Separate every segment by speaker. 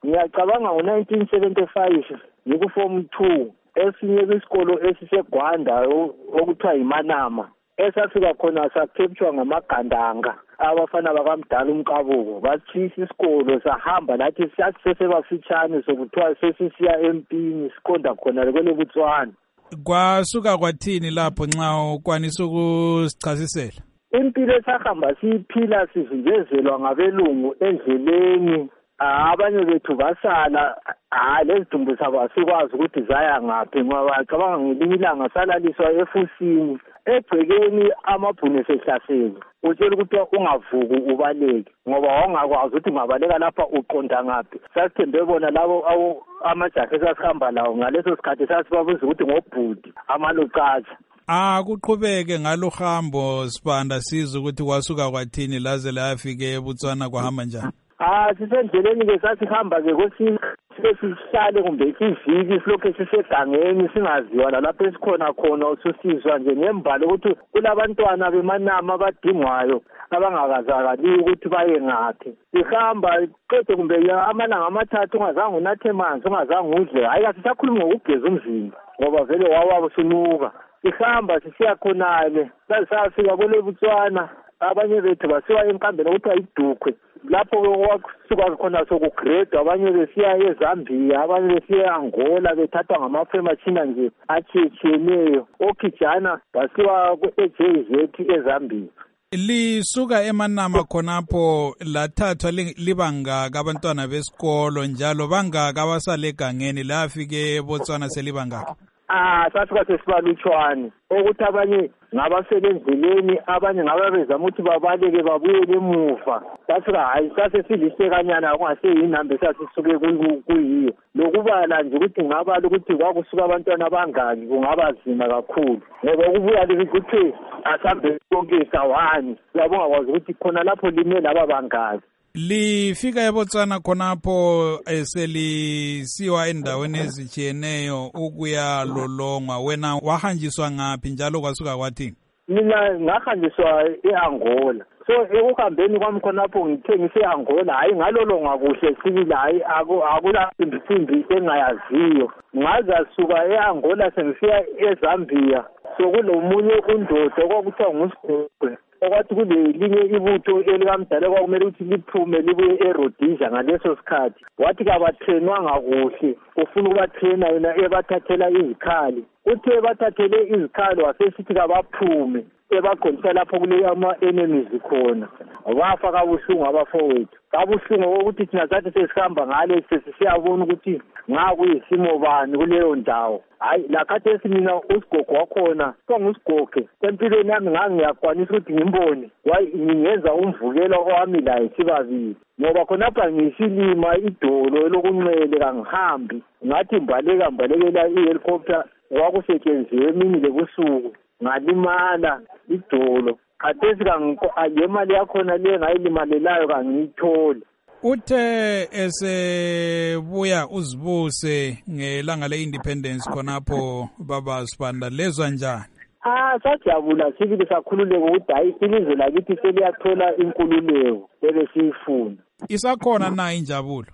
Speaker 1: Ngiyacabanga ngo-1975 ngikuform 2 esinye kwisikolo esisegwanda okuthiwa yiManama. Esafika khona sakhepshwa ngamagandanga abafana bakamdala umqabuko bathisa isikolo sahamba lathi sasesebafitshane sokuthiwa sesisiya empini siqonda khona kwele Botswana.
Speaker 2: Kwasuka kwathini lapho nxa ukwanisa ukusichasisela?
Speaker 1: Impilo esahamba siyiphila sivinjezelwa ngabelungu endleleni. Abanye bethu basala lezi dumbu zabo asikwazi ukuthi zaya ngaphi ngoba cabanga ngelinye ilanga salaliswa efusini egcekeni amabhunu sehlasela utshela ukuthi ungavuki ubaleke ngoba wawungakwazi ukuthi ungabaleka lapha uqonda ngaphi. Sasithembe bona labo amajaha esasihamba lawo ngaleso sikhathi sasibabuza ukuthi ngobhudi amalocatsha.
Speaker 2: Kuqhubeke ngalohambo Sibanda sizwe ukuthi kwasuka kwathini laze layafika eBotswana kwahamba njani?
Speaker 1: Sisendleleni-ke sasihamba-ke sesihlale kumbe iviki silokhu sisegangeni singaziwa lalapho esikhona khona ususizwa nje ngembalo ukuthi kulabantwana beManama abadingwayo abangakazakaliyo ukuthi baye ngaphi. Sihamba qede kumbe amalanga amathathu ungazange unathe amanzi ungazange udle. Hayi kasisakhuluma ngokugeza umzimba ngoba vele wawabo sinuka. Sihamba sisiya khonale sasifika kwele Botswana. Abanye bethu basiwa enkambeni okuthiwa iDukhwe lapho kwasuka khona sokugrade. Abanye besiya eZambia, abanye besiya eAngola bethathwa ngamafemachina nje atshiyeneyo. Okijana basiwa eJZ eZambia.
Speaker 2: Lisuka eManama khonapho lathathwa libangaka abantwana besikolo njalo bangaka abasale egangeni lafike eBotswana selibangaka?
Speaker 1: Sasuka sesibalutshwane ukuthi abanye ngabasebenzileni abanye ngababezama ukuthi babaleke babuyele emuva. Sasuka hayi sasesilistekanyana kungaseyinamba esasisuke kuyiyo lokubala nje ukuthi ngabala ukuthi kwakusuka abantwana abangaki kungaba nzima kakhulu ngoba ukubuya ukuthi asambe konke sawani yabonga kwazi ukuthi khona lapho lime laba bangaki.
Speaker 2: Lifika eBotswana khonapho selisiwa endaweni ezitshiyeneyo ukuya lolongwa. Wena wahanjiswa ngaphi njalo kwasuka kwathini?
Speaker 1: Mina ngahanjiswa eAngola. So ekuhambeni kwami khonapho ngithe ngise-Angola hayi ngalolongwa kuhle sibili hayi akula imicimbi engayaziyo. Ngaza suka eAngola sengisiya eZambia. So kulomunye undoda okwakuthiwa nguSigogwe okwathi kulelinye ibutho elikamdala kwakumele ukuthi liphume libuye eRhodesia ngaleso sikhathi. Wathi kabatrenwanga kuhle ufuna ukubatrena yena ebathathela izikhali. Uthe bathathele izikhali wasesithi kabaphume ebaqondisa lapho kule ama-enemies khona. Bafa kabuhlungu abafowethu. Kabuhlungu ukuthi thina sathi sesihamba ngale sesiyabona ukuthi ngakuyisimo bani kuleyo ndawo. Hayi lakhathesi mina uSigogo wakhona nguSigogo empilweni yami ngangiyakwanisa ukuthi ngimbone ngingenza umvukelo owami laye sibabili ngoba khonapha ngisilima idolo lokunxele kangihambi ngathi mbalekela ihelicopter wakusetshenziswa emini lebusuku ngalimala idolo. Khathesi ngemali yakhona le ngayilimalelayo kangiyitholi.
Speaker 2: Uthe esebuya uzibuse ngelanga le-independence khonapho baba Sibanda lezwa njani?
Speaker 1: Sajabula sibili sakhululeka ukuthi hayi ilizwe lakithi seliyathola inkululeko ebesiyifuna.
Speaker 2: Isakhona na injabulo?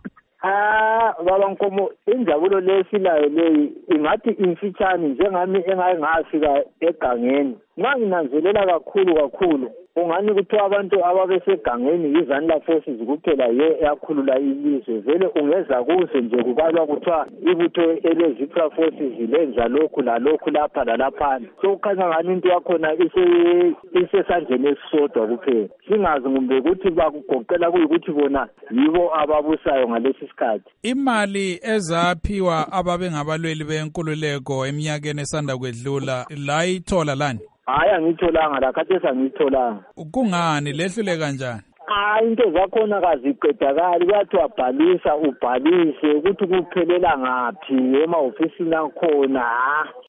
Speaker 1: Baba Nkomo injabulo lesilayo leyi ingathi imfitshane njengami engake ngafika egangeni. Nginanzelela kakhulu ungani kuthiwa abantu ababesegangeni yiZanla Forces kuphela yakhulula ilizwe. Vele ungeza kuze nje kubalwa kuthiwa ibutho eleZipra Forces lenza lokhu lalokhu lapha lalaphana. So kukhanya ngani into yakhona isesandleni esisodwa kuphela. Singazi ngumbe ukuthi bakugoqela kuyikuthi bona yibo ababusayo ngalesi sikhathi.
Speaker 2: Imali ezaphiwa ababengabalweli benkululeko eminyakeni esanda kwedlula la ithola lani?
Speaker 1: Hayi angitholanga lakhathesi angitholanga.
Speaker 2: Kungani lehlule kanjani?
Speaker 1: Into zakhona kaziqedakali kuyathiwa bhalisa ubhalise ukuthi kuphelela ngaphi emahofisini akhona.